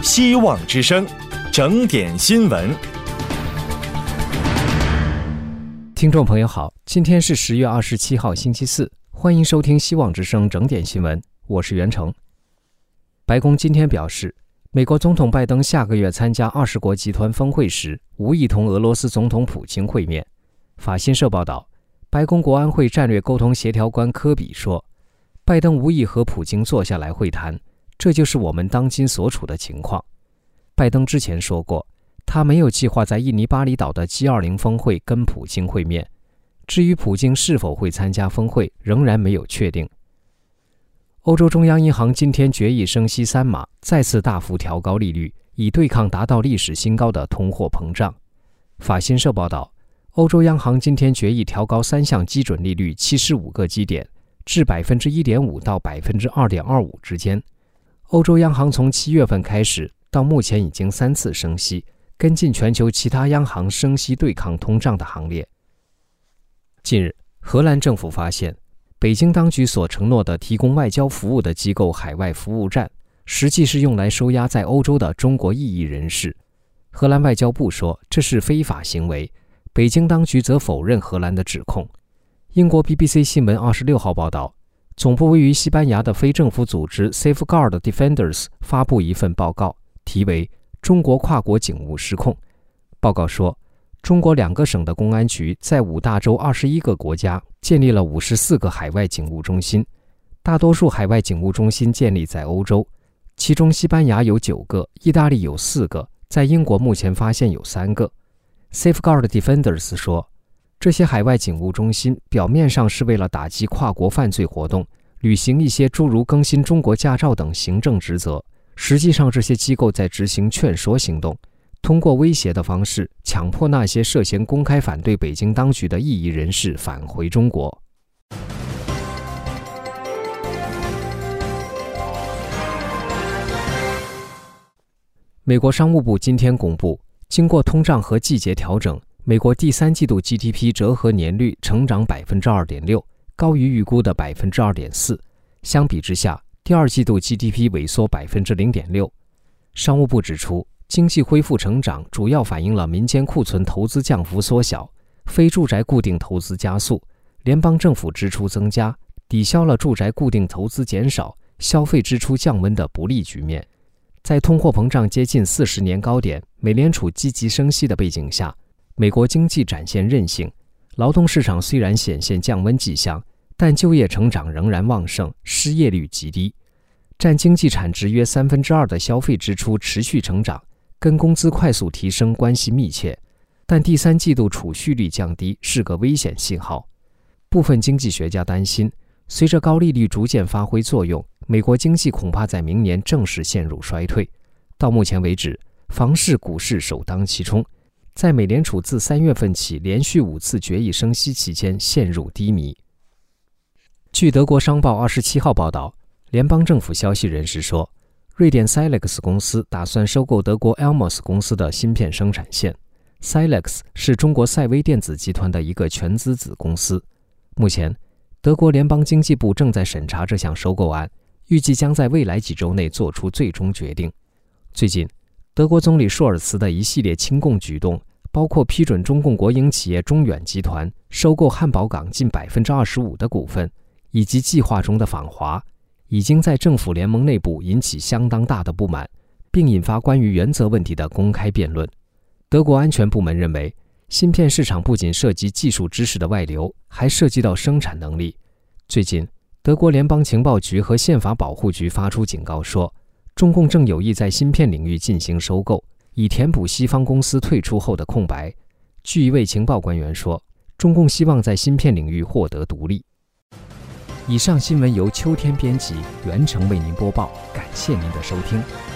希望之声，整点新闻。 听众朋友好，今天是10月27号星期四，欢迎收听希望之声整点新闻，我是袁成。白宫今天表示，美国总统拜登下个月参加20国集团峰会时，无意同俄罗斯总统普京会面。法新社报道，白宫国安会战略沟通协调官科比说，拜登无意和普京坐下来会谈，这就是我们当今所处的情况。拜登之前说过，他没有计划在印尼巴厘岛的 G20 峰会跟普京会面。至于普京是否会参加峰会，仍然没有确定。欧洲中央银行今天决议升息3码，再次大幅调高利率，以对抗达到历史新高的通货膨胀。法新社报道，欧洲央行今天决议调高3项基准利率75个基点，至 1.5% 到 2.25% 之间。欧洲央行从7月份开始，到目前已经3次升息，跟进全球其他央行升息对抗通胀的行列。近日，荷兰政府发现，北京当局所承诺的提供外交服务的机构海外服务站，实际是用来收押在欧洲的中国异议人士。荷兰外交部说这是非法行为，北京当局则否认荷兰的指控。英国 BBC 新闻26号报道，总部位于西班牙的非政府组织 Safeguard Defenders 发布一份报告，题为《中国跨国警务失控》。报告说，中国2个省的公安局在5大洲21个国家建立了54个海外警务中心，大多数海外警务中心建立在欧洲，其中西班牙有9个，意大利有4个，在英国目前发现有3个。Safeguard Defenders 说，这些海外警务中心表面上是为了打击跨国犯罪活动，履行一些诸如更新中国驾照等行政职责，实际上这些机构在执行劝说行动，通过威胁的方式强迫那些涉嫌公开反对北京当局的异议人士返回中国。美国商务部今天公布，经过通胀和季节调整，美国第3季度 GDP 折合年率成长 2.6%， 高于预估的 2.4%。 相比之下，第2季度 GDP 萎缩 0.6%。 商务部指出，经济恢复成长主要反映了民间库存投资降幅缩小，非住宅固定投资加速，联邦政府支出增加，抵消了住宅固定投资减少、消费支出降温的不利局面。在通货膨胀接近40年高点，美联储积极升息的背景下，美国经济展现韧性，劳动市场虽然显现降温迹象，但就业成长仍然旺盛，失业率极低。占经济产值约2/3的消费支出持续成长，跟工资快速提升关系密切，但第3季度储蓄率降低是个危险信号。部分经济学家担心，随着高利率逐渐发挥作用，美国经济恐怕在明年正式陷入衰退。到目前为止，房市、股市首当其冲，在美联储自3月份起连续5次决议升息期间陷入低迷。据德国商报27号报道，联邦政府消息人士说，瑞典 Silex 公司打算收购德国 Elmos 公司的芯片生产线。Silex 是中国赛微电子集团的一个全资子公司。目前，德国联邦经济部正在审查这项收购案，预计将在未来几周内做出最终决定。最近，德国总理舒尔茨的一系列亲共举动，包括批准中共国营企业中远集团收购汉堡港近 25% 的股份，以及计划中的访华，已经在政府联盟内部引起相当大的不满，并引发关于原则问题的公开辩论。德国安全部门认为，芯片市场不仅涉及技术知识的外流，还涉及到生产能力。最近，德国联邦情报局和宪法保护局发出警告说，中共正有意在芯片领域进行收购，以填补西方公司退出后的空白。据一位情报官员说，中共希望在芯片领域获得独立。以上新闻由秋天编辑，袁成为您播报，感谢您的收听。